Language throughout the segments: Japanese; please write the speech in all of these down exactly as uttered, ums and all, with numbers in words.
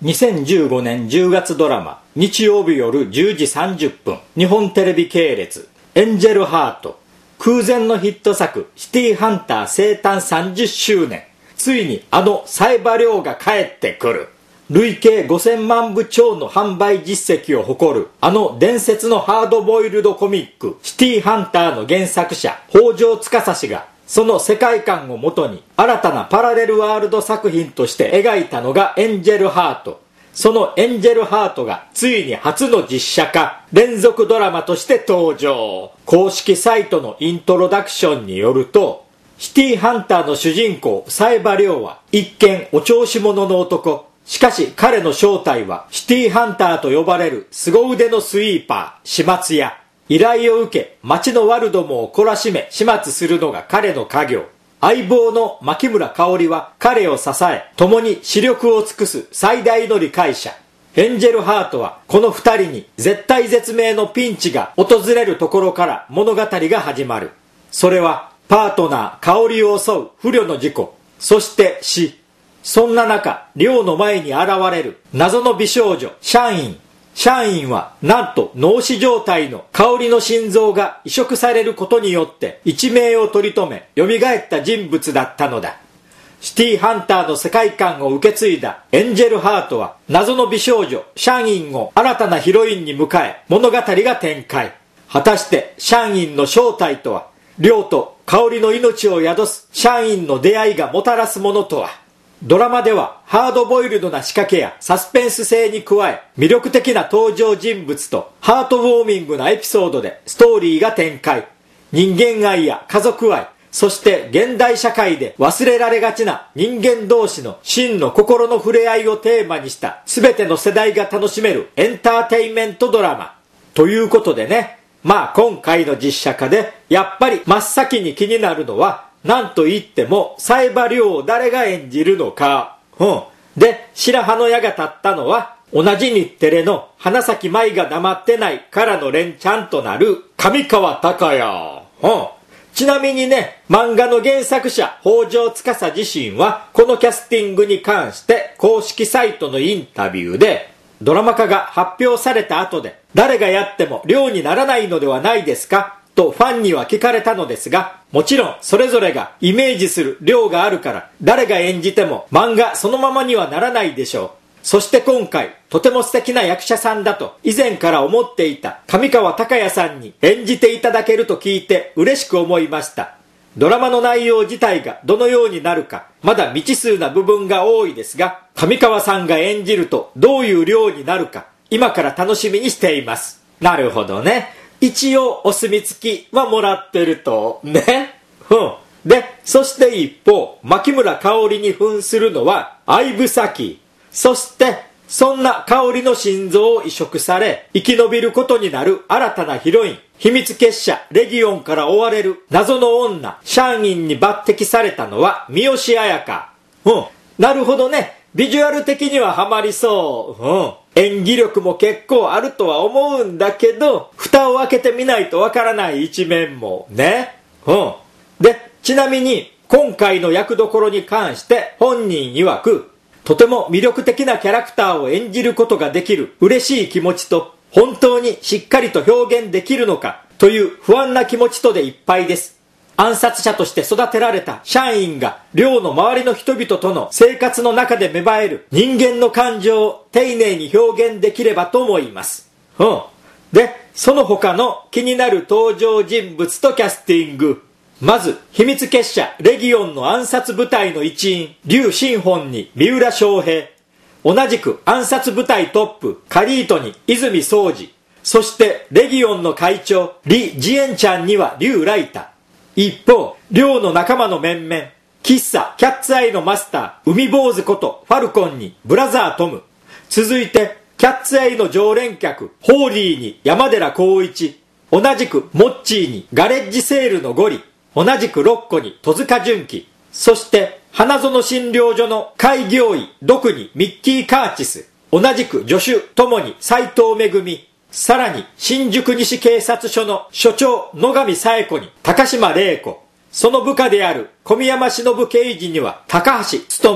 にせんじゅうごねんじゅうがつドラマ、日曜日夜じゅうじさんじゅっぷん、日本テレビ系列、エンジェルハート、空前のヒット作、シティハンター生誕さんじゅっしゅうねん、ついにあの冴羽リョウが帰ってくる。累計ごせんまんぶ超の販売実績を誇る、あの伝説のハードボイルドコミック、シティハンターの原作者、北条司氏が、その世界観をもとに新たなパラレルワールド作品として描いたのがエンジェルハート。そのエンジェルハートがついに初の実写化、連続ドラマとして登場。公式サイトのイントロダクションによると、シティハンターの主人公冴羽リョウは一見お調子者の男。しかし彼の正体はシティハンターと呼ばれる凄腕のスイーパー、始末屋。依頼を受け、町の悪どもを懲らしめ始末するのが彼の家業。相棒の牧村香織は彼を支え、共に視力を尽くす最大の理解者。エンジェルハートはこの二人に絶体絶命のピンチが訪れるところから物語が始まる。それはパートナー香織を襲う不慮の事故、そして死。そんな中、リョウの前に現れる謎の美少女シャンイン。シャンインはなんと脳死状態の香織の心臓が移植されることによって一命を取り留め蘇った人物だったのだ。シティハンターの世界観を受け継いだエンジェルハートは謎の美少女シャンインを新たなヒロインに迎え物語が展開。果たしてシャンインの正体とは、リョウと香織の命を宿すシャンインの出会いがもたらすものとは。ドラマではハードボイルドな仕掛けやサスペンス性に加え、魅力的な登場人物とハートウォーミングなエピソードでストーリーが展開。人間愛や家族愛、そして現代社会で忘れられがちな人間同士の真の心の触れ合いをテーマにした全ての世代が楽しめるエンターテインメントドラマ。ということでね、まあ今回の実写化でやっぱり真っ先に気になるのは、なんと言っても冴羽リョウを誰が演じるのか。うん。で、白羽の矢が立ったのは、同じ日テレの花咲舞が黙ってないからの連チャンとなる上川隆也。うん。ちなみにね、漫画の原作者北条司自身はこのキャスティングに関して公式サイトのインタビューで、ドラマ化が発表された後で誰がやってもリョウにならないのではないですかとファンには聞かれたのですが、もちろんそれぞれがイメージするリョウがあるから誰が演じても漫画そのままにはならないでしょう。そして今回とても素敵な役者さんだと以前から思っていた上川隆也さんに演じていただけると聞いて嬉しく思いました。ドラマの内容自体がどのようになるかまだ未知数な部分が多いですが、上川さんが演じるとどういうリョウになるか今から楽しみにしています。なるほどね。一応お墨付きはもらってるとね。うん。で、そして一方、牧村香織に扮するのは相武咲。そしてそんな香織の心臓を移植され生き延びることになる新たなヒロイン、秘密結社レギオンから追われる謎の女シャンインに抜擢されたのは三好彩香。うん。なるほどね。ビジュアル的にはハマりそう。うん。演技力も結構あるとは思うんだけど、蓋を開けてみないとわからない一面もね。うん。で、ちなみに今回の役どころに関して本人曰く、とても魅力的なキャラクターを演じることができる嬉しい気持ちと、本当にしっかりと表現できるのかという不安な気持ちとでいっぱいです。暗殺者として育てられたシャンインがリョウの周りの人々との生活の中で芽生える人間の感情を丁寧に表現できればと思います。うん。で、その他の気になる登場人物とキャスティング。まず、秘密結社レギオンの暗殺部隊の一員、劉新本に三浦翔平。同じく暗殺部隊トップ、カリートに泉宗二。そしてレギオンの会長、リ・ジエンちゃんには劉ライタ。一方、リョウの仲間の面々、喫茶キャッツアイのマスター、海坊主ことファルコンにブラザートム。続いて、キャッツアイの常連客、ホーリーに山寺宏一。同じくモッチーにガレッジセールのゴリ。同じくロッコに戸塚純喜。そして、花園診療所の開業医、ドクにミッキー・カーチス。同じく助手、ともに斉藤めぐみ。さらに、新宿西警察署の署長、野上紗恵子に高島玲子。その部下である小宮山忍刑事には高橋勉。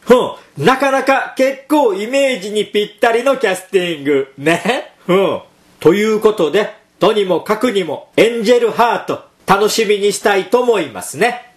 うん。なかなか結構イメージにぴったりのキャスティング。ね。うん。ということで、とにもかくにもエンジェルハート楽しみにしたいと思いますね。